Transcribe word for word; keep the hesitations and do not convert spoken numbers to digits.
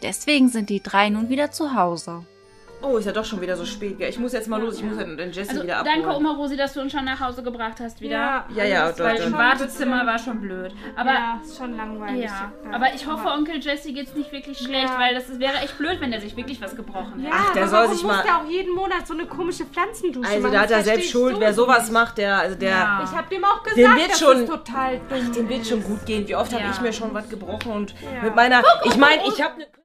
Deswegen sind die drei nun wieder zu Hause. Oh, ist ja doch schon wieder so spät, gell? Ich muss jetzt mal los, ich muss ja den Jesse Also, wieder abholen. danke, Oma Rosi, dass du uns schon nach Hause gebracht hast wieder. Ja, Ja, ja, also das Weil dort, im dort. Wartezimmer war schon blöd. Aber ja, ist schon langweilig. ja, aber ich hoffe, Onkel Jesse geht's nicht wirklich schlecht, Ja. weil das ist- wäre echt blöd, wenn der sich wirklich was gebrochen hätte. Ja, Ach, der aber soll warum sich muss mal- der auch jeden Monat so eine komische Pflanzendusche Also machen? da hat er Das selbst verstehe ich Schuld, wer so sowas nicht. macht, der, also der, Ja. Ich hab dem auch gesagt, Dem wird das schon- ist total dumm. dem wird schon gut gehen. Wie oft Ja. habe ich mir schon was gebrochen und Ja. mit meiner, ich meine, ich habe eine